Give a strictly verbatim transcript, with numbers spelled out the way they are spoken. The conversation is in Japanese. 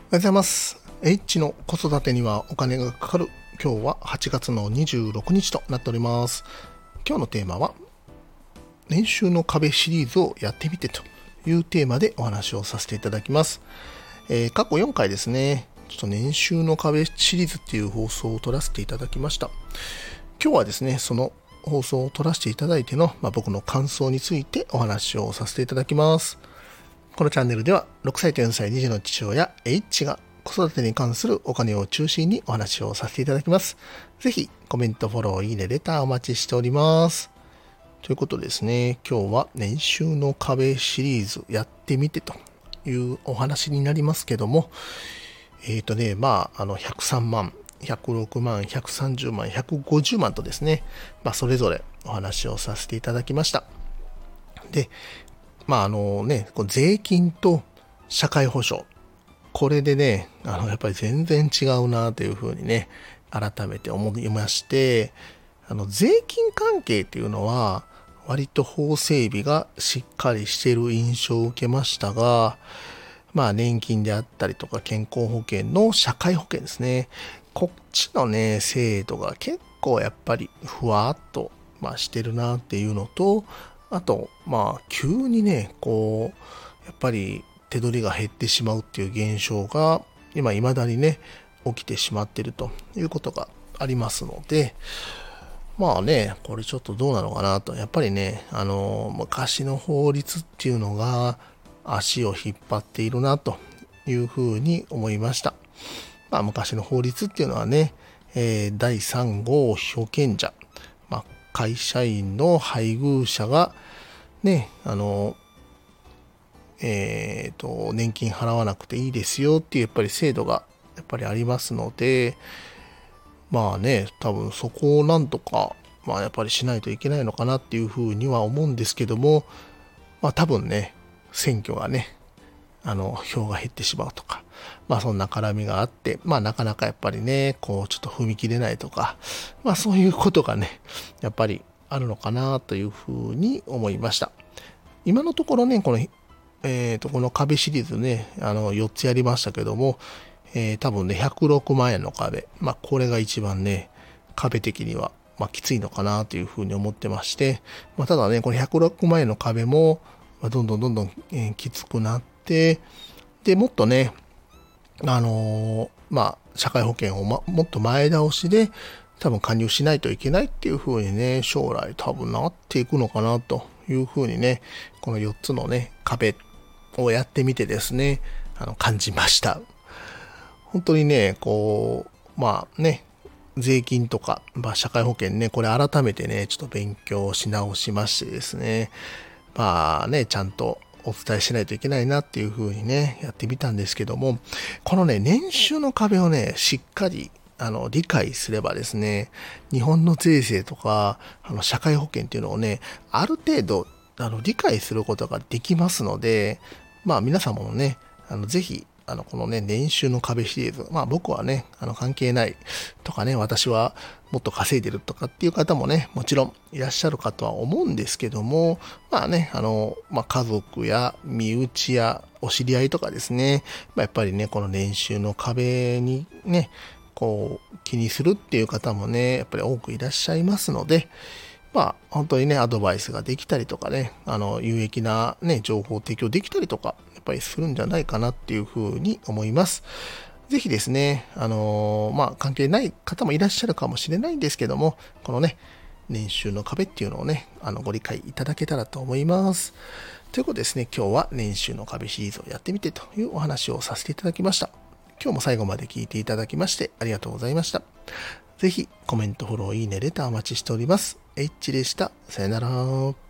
おはようございます。H の子育てにはお金がかかる。今日ははちがつのにじゅうろくにちとなっております。今日のテーマは年収の壁シリーズをやってみてというテーマでお話をさせていただきます。えー、過去よんかいですね、ちょっと年収の壁シリーズっていう放送を撮らせていただきました。今日はですね、その放送を撮らせていただいての、まあ、僕の感想についてお話をさせていただきます。このチャンネルではろくさいとよんさいに児の父親 H が子育てに関するお金を中心にお話をさせていただきます。ぜひコメント、フォロー、いいね、レターお待ちしております。ということですね、今日は年収の壁シリーズやってみてというお話になりますけども、えっとね、まあ、あのひゃくさんまん、ひゃくろくまん、ひゃくさんじゅうまん、ひゃくごじゅうまんとですね、まあ、それぞれお話をさせていただきました。で、まああのね、税金と社会保障、これでね、あのやっぱり全然違うなというふうにね、改めて思いまして、あの税金関係っていうのは割と法整備がしっかりしている印象を受けましたが、まあ年金であったりとか健康保険の社会保険ですね、こっちのね制度が結構やっぱりふわっと、まあ、してるなっていうのと、あと、まあ、急にね、こう、やっぱり手取りが減ってしまうっていう現象が、今、未だにね、起きてしまっているということがありますので、まあね、これちょっとどうなのかなと、やっぱりね、あの、昔の法律っていうのが足を引っ張っているなというふうに思いました。まあ、昔の法律っていうのはね、えー、だいさん号被険者、まあ会社員の配偶者がね、あの、えっと、年金払わなくていいですよっていうやっぱり制度がやっぱりありますので、まあね、多分そこをなんとか、まあやっぱりしないといけないのかなっていうふうには思うんですけども、まあ多分ね、選挙がね、あの、票が減ってしまうとか、まあそんな絡みがあって、まあなかなかやっぱりね、こうちょっと踏み切れないとか、まあそういうことがね、やっぱりあるのかなというふうに思いました。今のところね、この、えっと、この壁シリーズね、あの、よっつやりましたけども、えー、多分ね、ひゃくろくまんえんの壁、まあこれが一番ね、壁的には、まあきついのかなというふうに思ってまして、まあただね、このひゃくろくまんえんの壁も、どんどんどんどん、えー、きつくなって、で、もっとね、あのー、まあ、社会保険を、ま、もっと前倒しで多分加入しないといけないっていう風にね、将来多分なっていくのかなという風にね、このよっつのね、壁をやってみてですね、あの、感じました。本当にね、こう、まあね、税金とか、まあ、社会保険ね、これ改めてね、ちょっと勉強し直しましてですね、まあね、ちゃんとお伝えしないといけないなっていう風にね、やってみたんですけども、このね、年収の壁をね、しっかり、あの、理解すればですね、日本の税制とか、あの、社会保険っていうのをね、ある程度、あの、理解することができますので、まあ皆様もね、あの、ぜひ、あの、このね、年収の壁シリーズ、まあ僕はね、あの、関係ないとかね、私はもっと稼いでるとかっていう方もね、もちろんいらっしゃるかとは思うんですけども、まあね、あの、まあ家族や身内やお知り合いとかですね、まあ、やっぱりね、この年収の壁にね、こう、気にするっていう方もね、やっぱり多くいらっしゃいますので、まあ、本当にね、アドバイスができたりとかね、あの、有益なね、情報を提供できたりとか、やっぱりするんじゃないかなっていうふうに思います。ぜひですね、あのー、まあ、関係ない方もいらっしゃるかもしれないんですけども、このね、年収の壁っていうのをね、あの、ご理解いただけたらと思います。ということでですね、今日は年収の壁シリーズをやってみてというお話をさせていただきました。今日も最後まで聞いていただきましてありがとうございました。ぜひコメント、フォロー、いいね、レターお待ちしております。H でした。さよなら。